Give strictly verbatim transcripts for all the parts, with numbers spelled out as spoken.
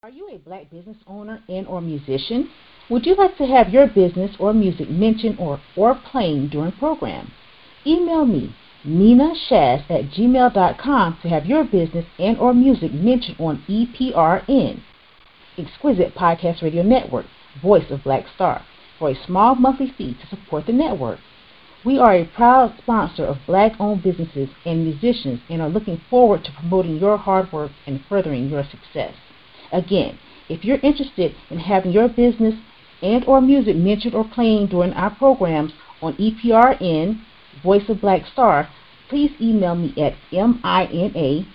Are you a black business owner and or musician? Would you like to have your business or music mentioned or, or playing during programs? Email me, Nina Shaz at gmail dot com to have your business and or music mentioned on E P R N, Exquisite Podcast Radio Network, Voice of Black Star, for a small monthly fee to support the network. We are a proud sponsor of black-owned businesses and musicians and are looking forward to promoting your hard work and furthering your success. Again, if you're interested in having your business and or music mentioned or playing during our programs on E P R N, Voice of Black Star, please email me at minashaz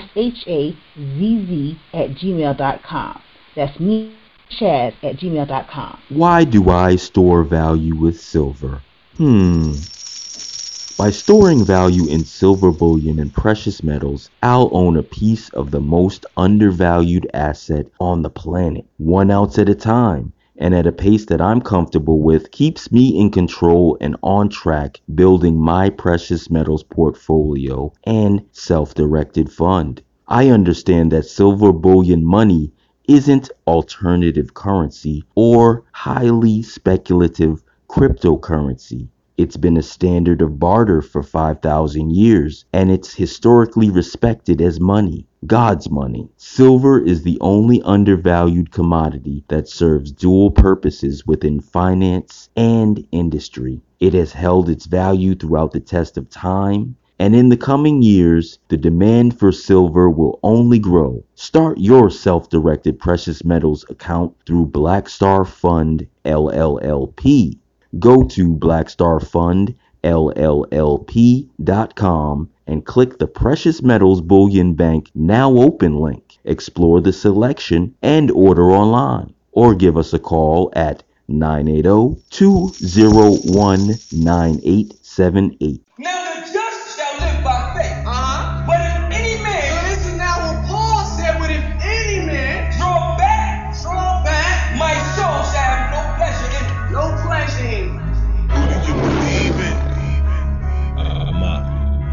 at gmail dot com. That's me, Shaz, at gmail dot com. Why do I store value with silver? Hmm... By storing value in silver bullion and precious metals, I'll own a piece of the most undervalued asset on the planet, one ounce at a time, and at a pace that I'm comfortable with, keeps me in control and on track building my precious metals portfolio and self-directed fund. I understand that silver bullion money isn't alternative currency or highly speculative cryptocurrency. It's been a standard of barter for five thousand years, and it's historically respected as money, God's money. Silver is the only undervalued commodity that serves dual purposes within finance and industry. It has held its value throughout the test of time, and in the coming years, the demand for silver will only grow. Start your self-directed precious metals account through Black Star Fund, L L L P. Go to black star fund L L L P dot com and click the Precious Metals Bullion Bank Now Open link. Explore the selection and order online. Or give us a call at nine eight zero, two zero one, nine eight seven eight. Now the just shall live by faith. Uh-huh. But if any man, so this is now what Paul said, but if any man draw back, draw back, my soul shall have no pleasure in it. No pleasure in it. Who do you believe in? Uh, I'm up.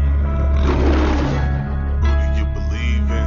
Who do you believe in?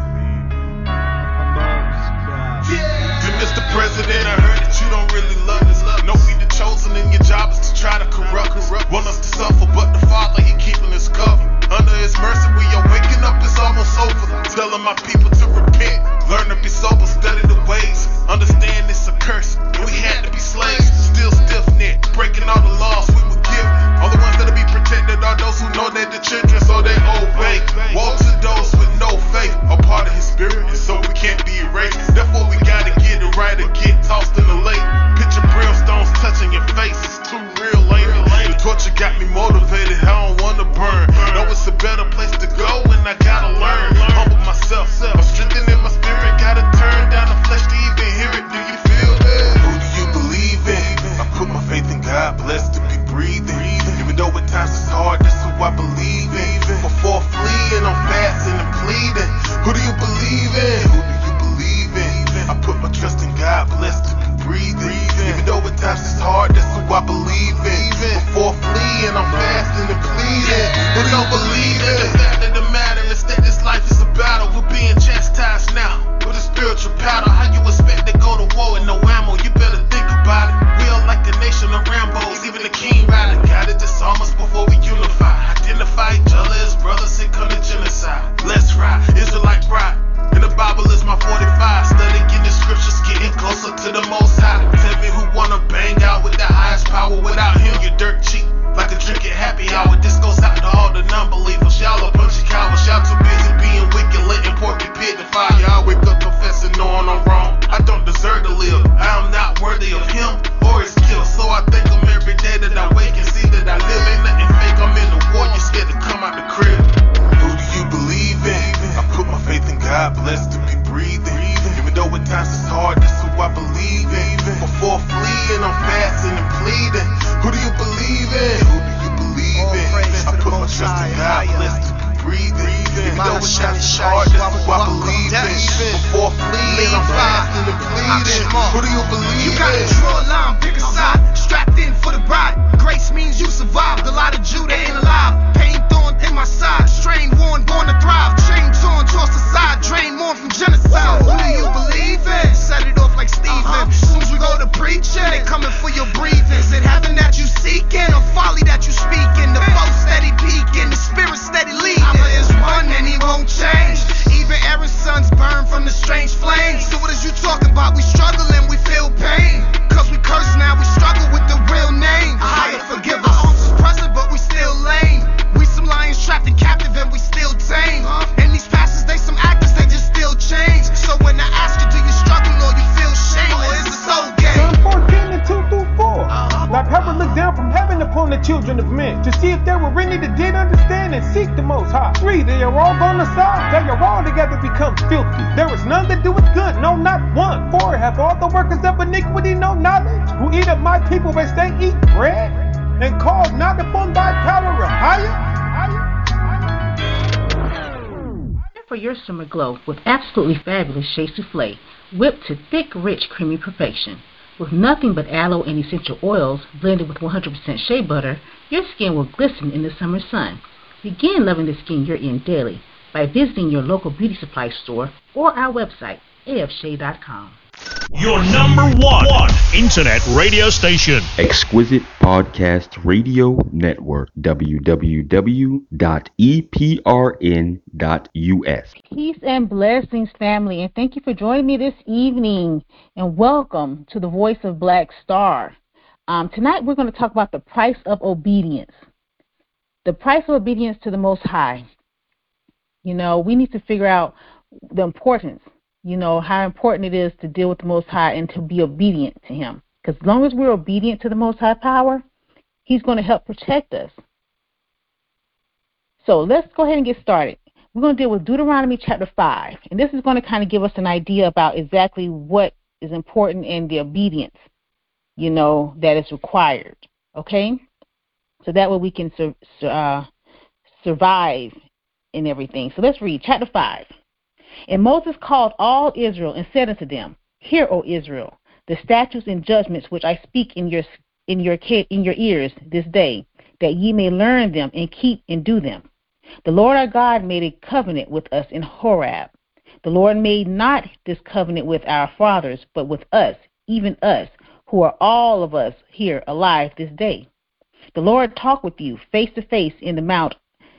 Yeah. Dear Mister President, I heard that you don't really love us. No, we the chosen and your job is to try to corrupt us. Want us to suffer, but the Father, he keeping us covered. Under his mercy, we are waking up, it's almost over. Telling my people to repent, learn to be sober, study the ways. Understand it's a curse, and we had to be slaves. Still stiff-necked, breaking all the laws we were given. All the ones that'll be protected are those who know they're the children, so they obey. Woe to those with no faith, a part of his spirit, and so we can't be erased. Therefore we gotta get it right or get tossed in the lake. Picture brimstones touching your face, it's too real later. The torture got me motivated, I don't wanna burn. Know it's a better place to go, and I gotta learn. Humble myself, I'm strengthening my spirit. Gotta turn down the flesh to even hear it. Do you feel that? Who do you believe in? I put my faith in God, blessed to be breathing. Even though at times it's hard, that's who I believe in. Before fleeing, I'm fasting and pleading. Who do you believe in? Who do you believe in? I put my trust in God, blessed to be breathing. Even though at times it's hard, that's who I believe in. Before fleeing, I'm fasting and pleading. Who do you believe in? The fact of the matter is that this life is a battle. We're being chastised now with a spiritual paddle. How you expect to go to war with no ammo? You better think about it. We are like a nation of Rambos, even the king rider. Gotta disarm us before we unify. Identify each other as brothers and come to genocide. Let's ride, Israelite pride. And the Bible is my forty-five. Studying the scriptures, getting closer to the Most High. Tell me who wanna bang out with the highest power. Without him, you're dirt cheap, like a drink at happy hour. This goes out to all the non-believers. Y'all a bunch of cowards. Y'all too busy being wicked, letting pork be pit to fire. I wake up confessing, knowing I'm wrong. I don't deserve to live. I am not worthy of him or his kill. So I thank him every day that I wake and see that I live. Ain't nothing fake. I'm in the war. You scared to come out the crib. Who do you believe in? I put my faith in God, blessed to be breathing. Even though at times it's hard, that's who I believe in. Before fleeing, I'm fasting and pleading. Who do you believe in? Who do you believe in? I put my trust in God, blessed to be breathing. Even though at times it's hard, that's who I believe in. Before fleeing, I'm fasting and pleading. Who do you believe in? You gotta draw a line, pick a side, strapped in for the ride. Grace means you survived. A lot of Judah ain't alive. Pain thorn in my side, strain worn, born to thrive. Chain torn, tossed aside, drain more from genocide. Who do you believe in? children of men, to see if there were any that did understand and seek the Most High. Three, they are all gone aside, they are all together become filthy. There is none that doeth good, no, not one. Four, have all the workers of iniquity no knowledge, who eat up my people as they eat bread, and call not upon thy power of higher. For your summer glow with absolutely fabulous shea souffle, whipped to thick, rich, creamy perfection. With nothing but aloe and essential oils blended with one hundred percent shea butter, your skin will glisten in the summer sun. Begin loving the skin you're in daily by visiting your local beauty supply store or our website, a f shea dot com. Your number one, one internet radio station. Exquisite Podcast Radio Network, w w w dot e p r n dot u s. Peace and blessings, family, and thank you for joining me this evening, and welcome to the Voice of Black Star. Um, tonight we're going to talk about the price of obedience. The price of obedience to the Most High. You know, we need to figure out the importance, you know, how important it is to deal with the Most High and to be obedient to Him. Because as long as we're obedient to the Most High power, He's going to help protect us. So let's go ahead and get started. We're going to deal with Deuteronomy chapter five. And this is going to kind of give us an idea about exactly what is important in the obedience, you know, that is required. Okay? So that way we can sur- uh, survive in everything. So let's read chapter five. And Moses called all Israel and said unto them, Hear, O Israel, the statutes and judgments which I speak in your in your in your ears this day, that ye may learn them and keep and do them. The Lord our God made a covenant with us in Horeb. The Lord made not this covenant with our fathers, but with us, even us, who are all of us here alive this day. The Lord talked with you face to face in the mount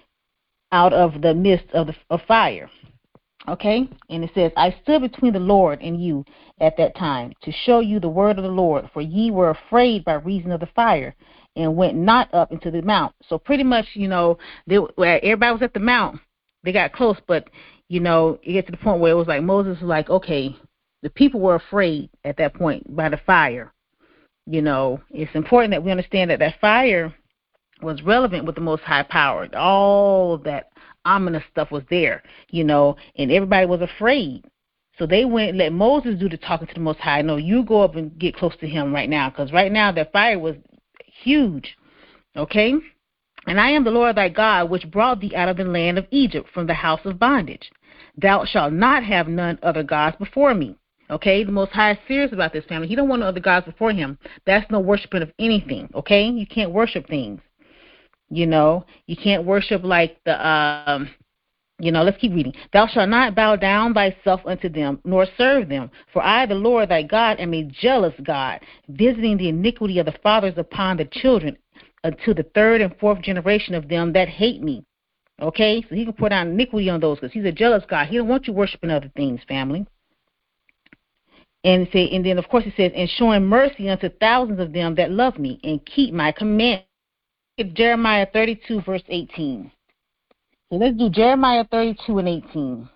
out of the midst of the of fire. Okay? And it says, I stood between the Lord and you at that time to show you the word of the Lord, for ye were afraid by reason of the fire and went not up into the mount. So pretty much, you know, they, where everybody was at the mount, they got close, but, you know, it gets to the point where it was like Moses was like, okay, the people were afraid at that point by the fire. You know, it's important that we understand that that fire was relevant with the Most High power. All of that ominous stuff was there, you know, and everybody was afraid. So they went and let Moses do the talking to the Most High. No, you go up and get close to him right now, because right now that fire was huge, okay? And I am the Lord thy God, which brought thee out of the land of Egypt from the house of bondage. Thou shalt not have none other gods before me. Okay, the Most High is serious about this, family. He don't want no other gods before him. That's no worshiping of anything, okay? You can't worship things. You know, you can't worship like the, um, you know, let's keep reading. Thou shalt not bow down thyself unto them, nor serve them. For I, the Lord thy God, am a jealous God, visiting the iniquity of the fathers upon the children unto the third and fourth generation of them that hate me. Okay, so he can put down iniquity on those because he's a jealous God. He don't want you worshiping other things, family. And say, and then, of course, it says, and showing mercy unto thousands of them that love me and keep my commandments. It's Jeremiah thirty-two, verse eighteen. So let's do Jeremiah thirty-two and eighteen.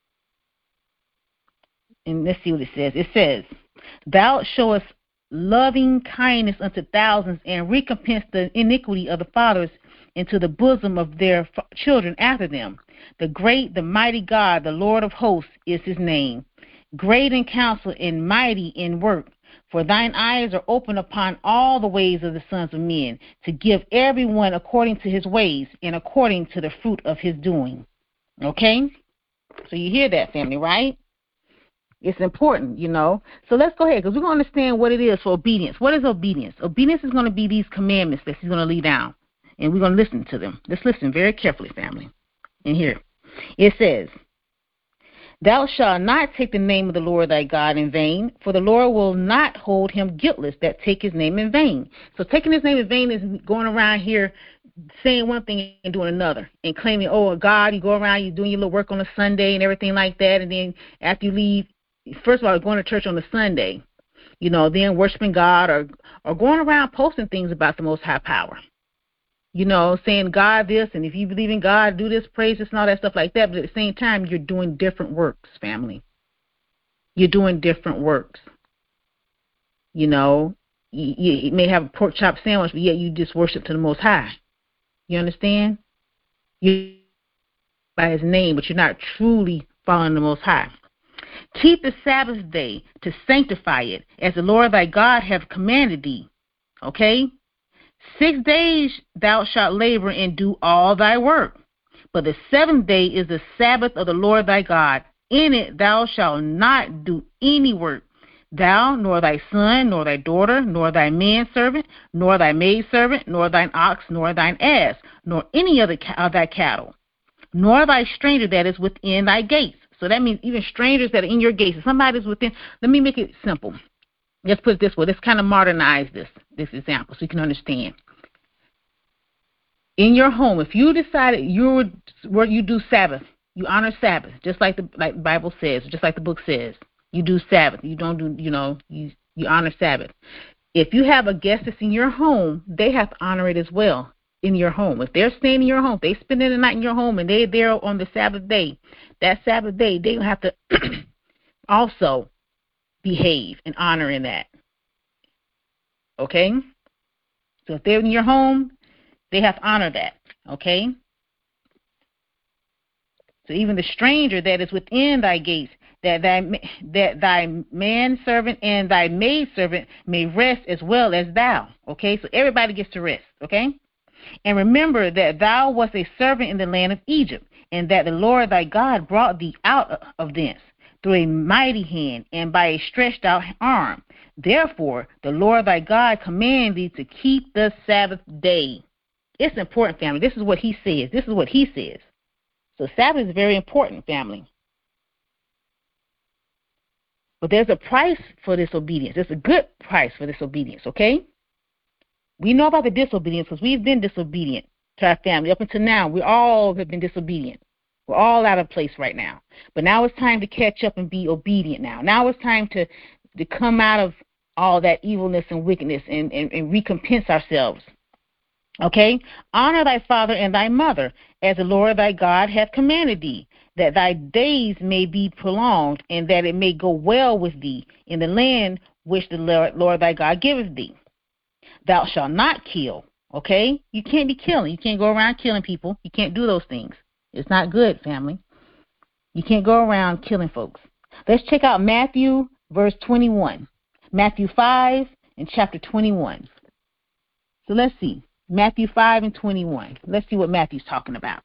And let's see what it says. It says, Thou showest loving kindness unto thousands, and recompense the iniquity of the fathers into the bosom of their children after them. The great, the mighty God, the Lord of hosts is his name. Great in counsel and mighty in work. For thine eyes are open upon all the ways of the sons of men, to give everyone according to his ways and according to the fruit of his doing. Okay? So you hear that, family, right? It's important, you know. So let's go ahead, because we're going to understand what it is for obedience. What is obedience? Obedience is going to be these commandments that he's going to lay down, and we're going to listen to them. Let's listen very carefully, family. And here, it says, Thou shalt not take the name of the Lord thy God in vain, for the Lord will not hold him guiltless that take his name in vain. So taking his name in vain is going around here saying one thing and doing another, and claiming, oh, God, you go around, you're doing your little work on a Sunday and everything like that, and then after you leave, first of all, going to church on a Sunday, you know, then worshiping God, or, or going around posting things about the Most High power. You know, saying God this, and if you believe in God, do this, praise this, and all that stuff like that. But at the same time, you're doing different works, family. You're doing different works. You know, you, you may have a pork chop sandwich, but yet you just worship to the Most High. You understand? You by His name, but you're not truly following the Most High. Keep the Sabbath day to sanctify it, as the Lord thy God hath commanded thee. Okay? Six days thou shalt labor and do all thy work. But the seventh day is the Sabbath of the Lord thy God. In it thou shalt not do any work, thou, nor thy son, nor thy daughter, nor thy manservant, nor thy maidservant, nor thine ox, nor thine ass, nor any other of thy cattle, nor thy stranger that is within thy gates. So that means even strangers that are in your gates. If somebody's within, let me make it simple. Let's put it this way. Let's kind of modernize this, this example so you can understand. In your home, if you decided you would, where you do Sabbath, you honor Sabbath, just like the like the Bible says, just like the book says. You do Sabbath. You don't do, you know, you, you honor Sabbath. If you have a guest that's in your home, they have to honor it as well in your home. If they're staying in your home, they spending the night in your home, and they're there on the Sabbath day, that Sabbath day, they have to also behave and honor in that. Okay? So if they're in your home, they have to honor that. Okay? So even the stranger that is within thy gates, that thy that thy manservant and thy maidservant may rest as well as thou. Okay? So everybody gets to rest. Okay? And remember that thou wast a servant in the land of Egypt, and that the Lord thy God brought thee out of thence through a mighty hand and by a stretched out arm. Therefore, the Lord thy God commanded thee to keep the Sabbath day. It's important, family. This is what he says. This is what he says. So Sabbath is very important, family. But there's a price for disobedience. There's a good price for disobedience, okay? We know about the disobedience because we've been disobedient to our family. Up until now, we all have been disobedient. We're all out of place right now. But now it's time to catch up and be obedient now. Now it's time to, to come out of all that evilness and wickedness and, and, and recompense ourselves. Okay? Honor thy father and thy mother, as the Lord thy God hath commanded thee, that thy days may be prolonged, and that it may go well with thee in the land which the Lord, Lord thy God giveth thee. Thou shalt not kill. Okay? You can't be killing. You can't go around killing people. You can't do those things. It's not good, family. You can't go around killing folks. Let's check out Matthew verse twenty-one. Matthew five and chapter twenty-one. So let's see. Matthew five and twenty-one. Let's see what Matthew's talking about.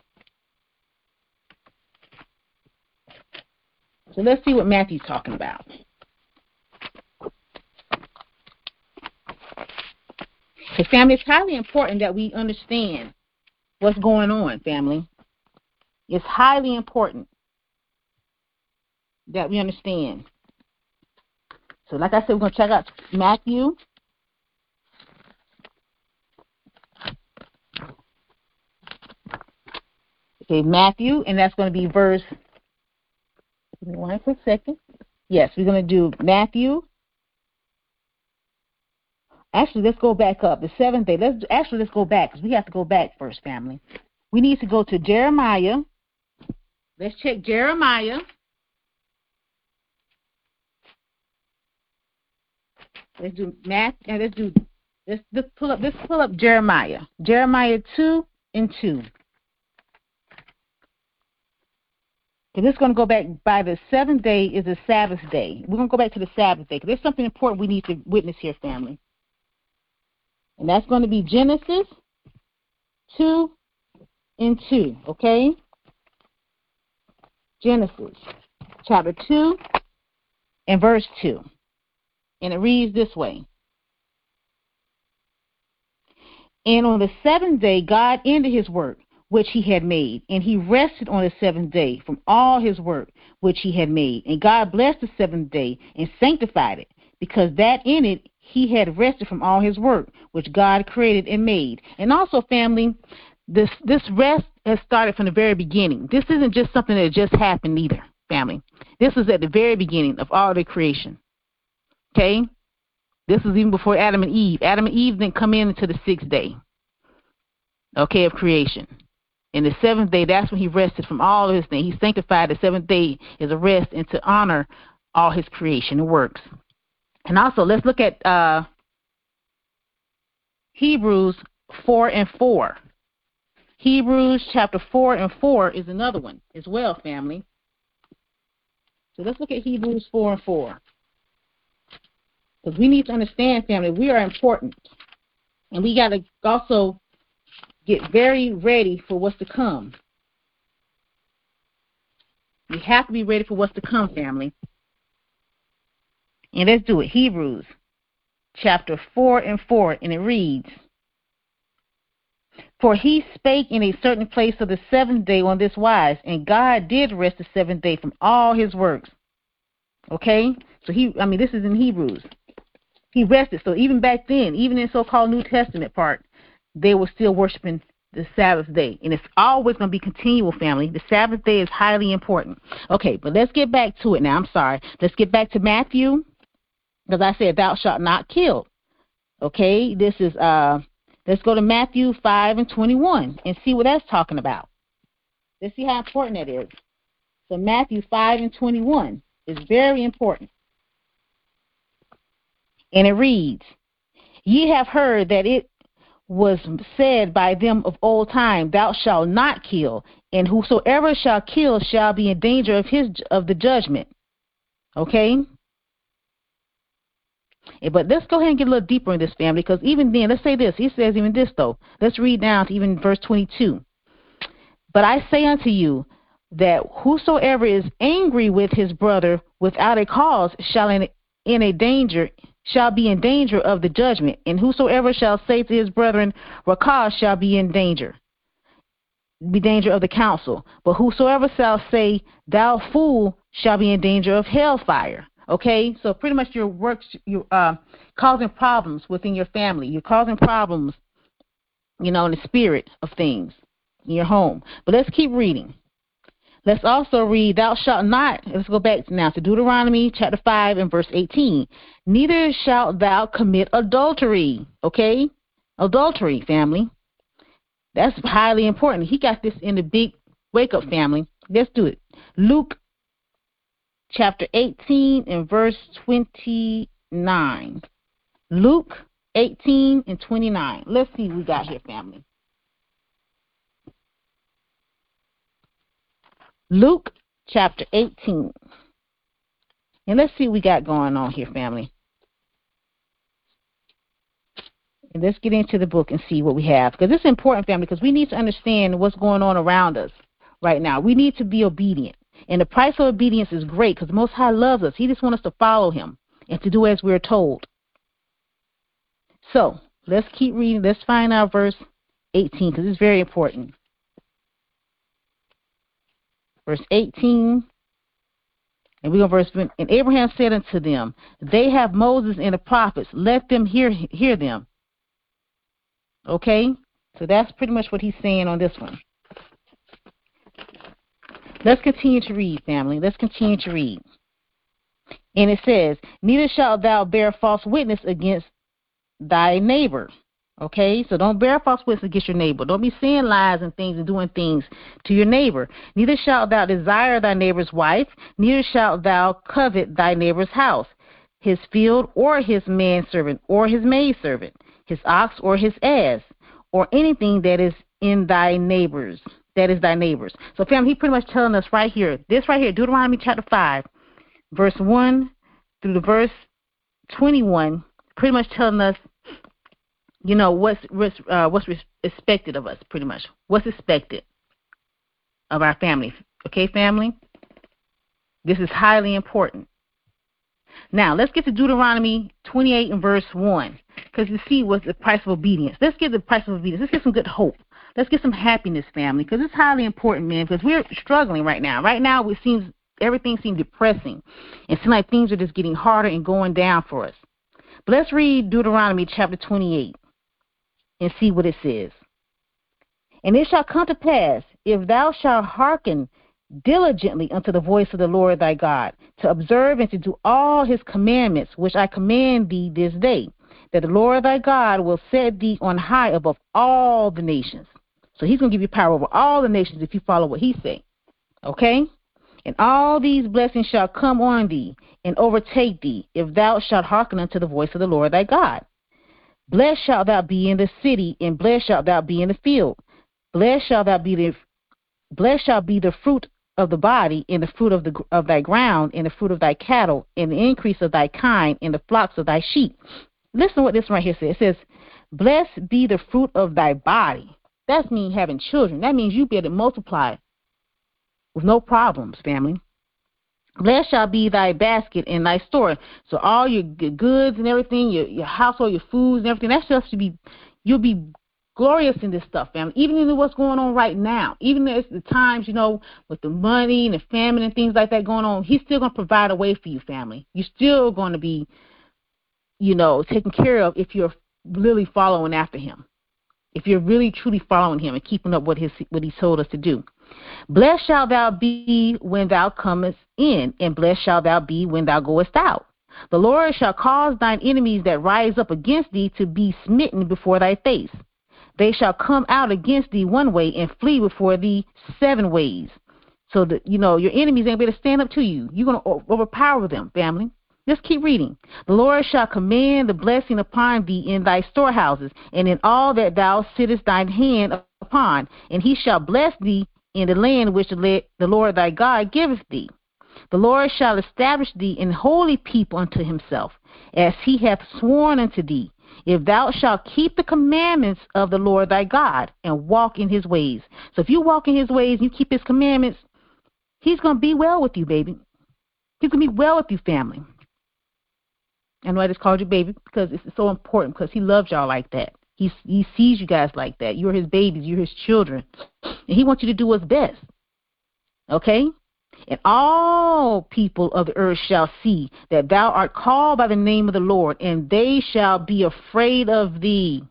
So let's see what Matthew's talking about. Okay, family, it's highly important that we understand what's going on, family. It's highly important that we understand. So like I said, we're going to check out Matthew. Okay, Matthew, and that's going to be verse, give me one quick second. Yes, we're going to do Matthew. Actually, let's go back up. The seventh day. Let's actually let's go back because we have to go back first, family. We need to go to Jeremiah. Let's check Jeremiah. Let's do math and let's do let's let's pull up let's pull up Jeremiah. Jeremiah two and two. Okay, this is going to go back by the seventh day is the Sabbath day. We're going to go back to the Sabbath day because there's something important we need to witness here, family. And that's going to be Genesis two and two, okay? Genesis chapter two and verse two. And it reads this way. And on the seventh day, God ended his work, which he had made, and he rested on the seventh day from all his work, which he had made. And God blessed the seventh day and sanctified it, because that in it he had rested from all his work, which God created and made. And also, family, this this rest has started from the very beginning. This isn't just something that just happened either, family. This is at the very beginning of all the creation. Okay? This is even before Adam and Eve. Adam and Eve didn't come in until the sixth day, okay, of creation. And the seventh day, that's when he rested from all of his things. He sanctified the seventh day as a rest and to honor all his creation and works. And also, let's look at uh, Hebrews four and four. Hebrews chapter four and four is another one as well, family. So let's look at Hebrews four and four. Because we need to understand, family, we are important. And we got to also get very ready for what's to come. We have to be ready for what's to come, family. And let's do it. Hebrews chapter four and four, and it reads, For he spake in a certain place of the seventh day on this wise, and God did rest the seventh day from all his works. Okay? So he, I mean, this is in Hebrews. He rested. So even back then, even in so-called New Testament part, they were still worshiping the Sabbath day. And it's always going to be continual, family. The Sabbath day is highly important. Okay, but let's get back to it now. I'm sorry. Let's get back to Matthew, because I said, thou shalt not kill. Okay, this is, uh, let's go to Matthew five and twenty-one and see what that's talking about. Let's see how important that is. So Matthew five and twenty-one is very important. And it reads, Ye have heard that it was said by them of old time, Thou shalt not kill, and whosoever shall kill shall be in danger of his of the judgment. Okay? But let's go ahead and get a little deeper in this, family, because even then, let's say this. He says even this, though. Let's read down to even verse twenty-two. But I say unto you that whosoever is angry with his brother without a cause shall in, in a danger shall be in danger of the judgment, and whosoever shall say to his brethren, Rakah, shall be in danger, be danger of the council. But whosoever shall say, Thou fool, shall be in danger of hellfire. Okay, so pretty much your works, you're uh, causing problems within your family. You're causing problems, you know, in the spirit of things in your home. But let's keep reading. Let's also read, Thou shalt not, let's go back now to Deuteronomy chapter five and verse eighteen. Neither shalt thou commit adultery. Okay, adultery, family. That's highly important. He got this in the big wake-up, family. Let's do it. Luke chapter eighteen and verse twenty-nine. Luke eighteen and twenty-nine. Let's see what we got here, family. Luke chapter eighteen. And let's see what we got going on here, family. And let's get into the book and see what we have. Because it's important, family, because we need to understand what's going on around us right now. We need to be obedient. And the price of obedience is great because the Most High loves us. He just wants us to follow him and to do as we're told. So let's keep reading. Let's find out verse eighteen because it's very important. Verse eighteen. And we go verse, and Abraham said unto them, They have Moses and the prophets. Let them hear hear them. Okay? So that's pretty much what he's saying on this one. Let's continue to read, family. Let's continue to read. And it says, Neither shalt thou bear false witness against thy neighbor. Okay? So don't bear false witness against your neighbor. Don't be saying lies and things and doing things to your neighbor. Neither shalt thou desire thy neighbor's wife. Neither shalt thou covet thy neighbor's house, his field, or his manservant, or his maidservant, his ox, or his ass, or anything that is in thy neighbor's. That is thy neighbor's. So, family, he pretty much telling us right here, this right here, Deuteronomy chapter five, verse one through the verse twenty-one, pretty much telling us, you know, what's uh, what's expected of us, pretty much. What's expected of our family. Okay, family? This is highly important. Now, let's get to Deuteronomy twenty-eight and verse one, because you see what's the price of obedience. Let's get the price of obedience. Let's get some good hope. Let's get some happiness, family, because it's highly important, man, because we're struggling right now. Right now, it seems everything seems depressing. It seems like things are just getting harder and going down for us. But let's read Deuteronomy chapter twenty-eight and see what it says. And it shall come to pass, if thou shalt hearken diligently unto the voice of the Lord thy God, to observe and to do all his commandments, which I command thee this day, that the Lord thy God will set thee on high above all the nations. So he's going to give you power over all the nations if you follow what he say. Okay? And all these blessings shall come on thee and overtake thee, if thou shalt hearken unto the voice of the Lord thy God. Blessed shalt thou be in the city, and blessed shalt thou be in the field. Blessed shalt thou be the blessed shall be the fruit of the body, and the fruit of the of thy ground, and the fruit of thy cattle, and the increase of thy kind, and the flocks of thy sheep. Listen to what this right here says. It says, blessed be the fruit of thy body. That means having children. That means you be able to multiply with no problems, family. Blessed shall be thy basket and thy store. So all your goods and everything, your your household, your foods and everything, that's just to be, you'll be glorious in this stuff, family. Even in what's going on right now, even as the times, you know, with the money and the famine and things like that going on, he's still going to provide a way for you, family. You're still going to be, you know, taken care of if you're really following after him. If you're really truly following him and keeping up what his what he told us to do. Blessed shalt thou be when thou comest in, and blessed shalt thou be when thou goest out. The Lord shall cause thine enemies that rise up against thee to be smitten before thy face. They shall come out against thee one way and flee before thee seven ways. So that, you know, your enemies ain't going to stand up to you. You're going to overpower them, family. Just keep reading. The Lord shall command the blessing upon thee in thy storehouses, and in all that thou sittest thine hand upon, and he shall bless thee in the land which the Lord thy God giveth thee. The Lord shall establish thee in holy people unto himself, as he hath sworn unto thee, if thou shalt keep the commandments of the Lord thy God, and walk in his ways. So if you walk in his ways and you keep his commandments, he's going to be well with you, baby. He's going to be well with you, family. I know I just called you baby because it's so important, because he loves y'all like that. He, he sees you guys like that. You're his babies. You're his children. And he wants you to do what's best. Okay? And all people of the earth shall see that thou art called by the name of the Lord, and they shall be afraid of thee.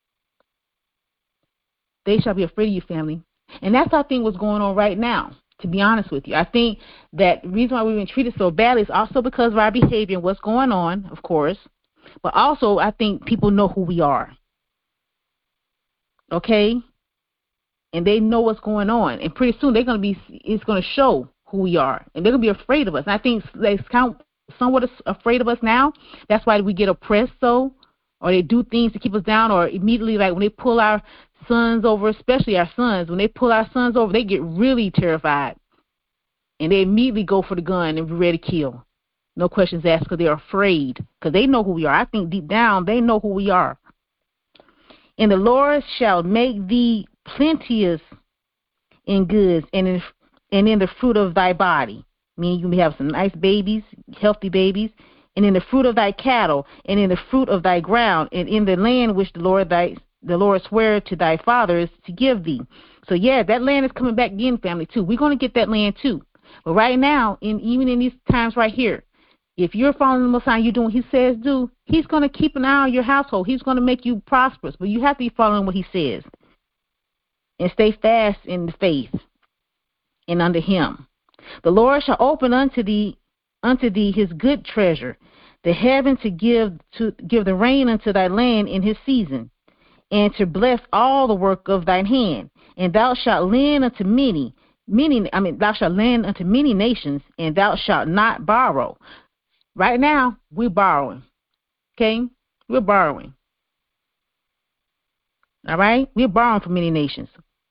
They shall be afraid of you, family. And that's how I think what's going on right now, to be honest with you. I think that the reason why we've been treated so badly is also because of our behavior and what's going on, of course. But also, I think people know who we are. Okay? And they know what's going on. And pretty soon they're going to be, it's going to show who we are. And they're going to be afraid of us. And I think they're kind of somewhat afraid of us now. That's why we get oppressed so, or they do things to keep us down, or immediately, like when they pull our sons over, especially our sons, when they pull our sons over, they get really terrified. And they immediately go for the gun and be ready to kill. No questions asked, because they're afraid, because they know who we are. I think deep down they know who we are. And the Lord shall make thee plenteous in goods and in, and in the fruit of thy body. Meaning you may have some nice babies, healthy babies, and in the fruit of thy cattle, and in the fruit of thy ground, and in the land which the Lord thy the Lord sware to thy fathers to give thee. So yeah, that land is coming back again, family, too. We're going to get that land too. But right now, in even in these times right here, if you're following the Most High, you're doing what he says do, he's going to keep an eye on your household. He's going to make you prosperous. But you have to be following what he says. And stay fast in the faith and under him. The Lord shall open unto thee unto thee his good treasure, the heaven to give to give the rain unto thy land in his season, and to bless all the work of thine hand. And thou shalt lend unto many, many I mean thou shalt lend unto many nations, and thou shalt not borrow. Right now, we're borrowing. Okay? We're borrowing. All right? We're borrowing from many nations.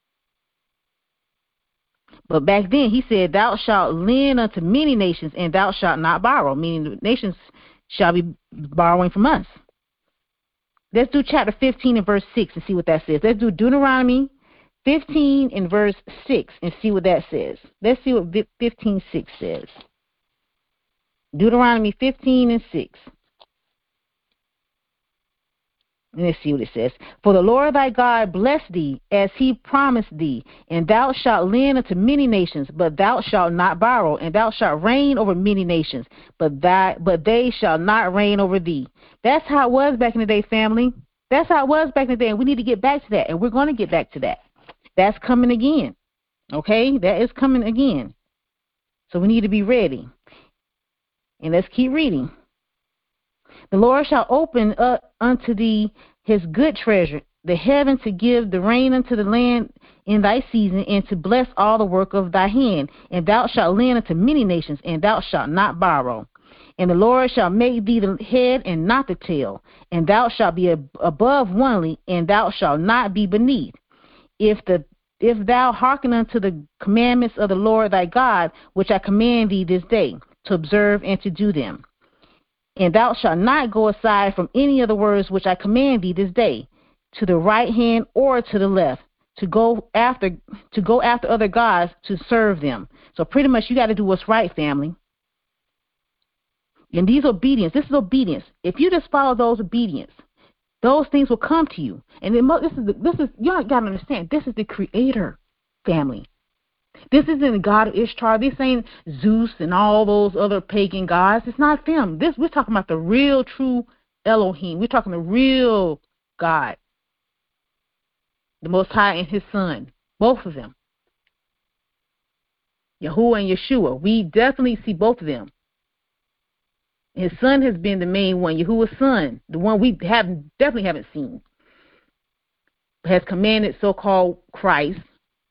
But back then, he said, thou shalt lend unto many nations, and thou shalt not borrow, meaning the nations shall be borrowing from us. Let's do chapter fifteen and verse six and see what that says. Let's do Deuteronomy fifteen and verse six and see what that says. Let's see what fifteen six says. Deuteronomy fifteen and six. Let's see what it says. For the Lord thy God bless thee as he promised thee, and thou shalt lend unto many nations, but thou shalt not borrow, and thou shalt reign over many nations, but thy, but they shall not reign over thee. That's how it was back in the day, family. That's how it was back in the day, and we need to get back to that, and we're going to get back to that. That's coming again. Okay? That is coming again. So we need to be ready. And let's keep reading. The Lord shall open up unto thee his good treasure, the heaven to give the rain unto the land in thy season, and to bless all the work of thy hand. And thou shalt lend unto many nations, and thou shalt not borrow. And the Lord shall make thee the head and not the tail, and thou shalt be ab- above only, and thou shalt not be beneath. If the if thou hearken unto the commandments of the Lord thy God, which I command thee this day, to observe and to do them. And thou shalt not go aside from any of the words which I command thee this day, to the right hand or to the left, to go after to go after other gods to serve them. So pretty much you got to do what's right, family. And these obedience, this is obedience. If you just follow those obedience, those things will come to you. And this is the, this is you got to understand. This is the Creator, family. This isn't the God of Ishtar. This ain't Zeus and all those other pagan gods. It's not them. This we're talking about the real, true Elohim. We're talking the real God, the Most High and His Son, both of them, Yahuwah and Yeshua. We definitely see both of them. His Son has been the main one. Yahuwah's Son, the one we have definitely haven't seen, has commanded so-called Christ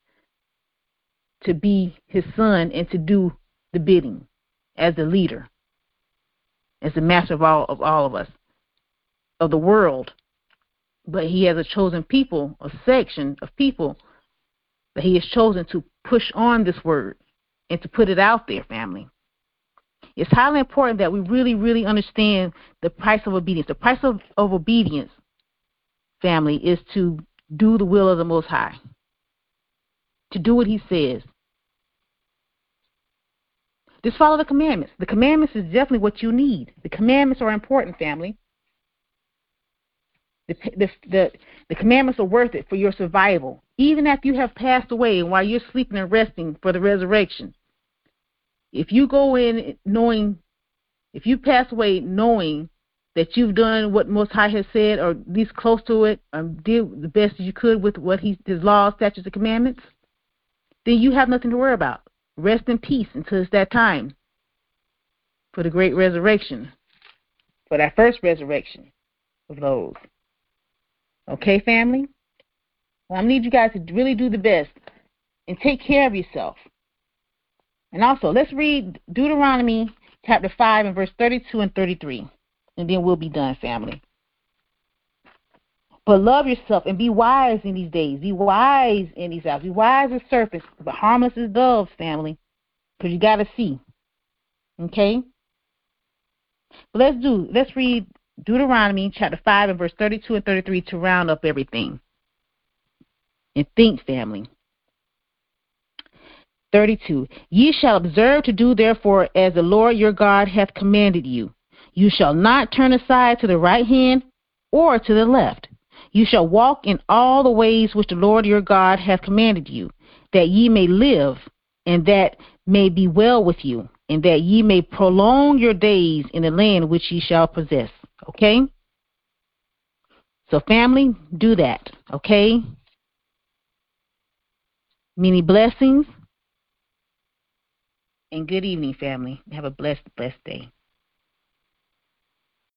to be His Son and to do the bidding as the leader, as the master of all of all of us, of the world. But He has a chosen people, a section of people that He has chosen to push on this word and to put it out there, family. It's highly important that we really, really understand the price of obedience. The price of, of obedience, family, is to do the will of the Most High, to do what He says. Just follow the commandments. The commandments is definitely what you need. The commandments are important, family. The, the, the, the commandments are worth it for your survival, even after you have passed away and while you're sleeping and resting for the resurrection. If you go in knowing, if you pass away knowing that you've done what Most High has said, or at least close to it, or did the best you could with what He, His laws, statutes, and commandments, then you have nothing to worry about. Rest in peace until it's that time for the great resurrection, for that first resurrection of those. Okay, family? Well, I need you guys to really do the best and take care of yourself. And also, let's read Deuteronomy chapter five and verse thirty-two and thirty-three, and then we'll be done, family. But love yourself and be wise in these days. Be wise in these hours. Be wise as serpents, but harmless as doves, family, because you got to see. Okay? But let's do, let's read Deuteronomy chapter five and verse thirty-two and thirty-three to round up everything. And think, family. thirty-two. Ye shall observe to do therefore as the Lord your God hath commanded you. You shall not turn aside to the right hand or to the left. You shall walk in all the ways which the Lord your God hath commanded you, that ye may live, and that may be well with you, and that ye may prolong your days in the land which ye shall possess. Okay? So family, do that. Okay? Many blessings. And good evening, family. Have a blessed, blessed day.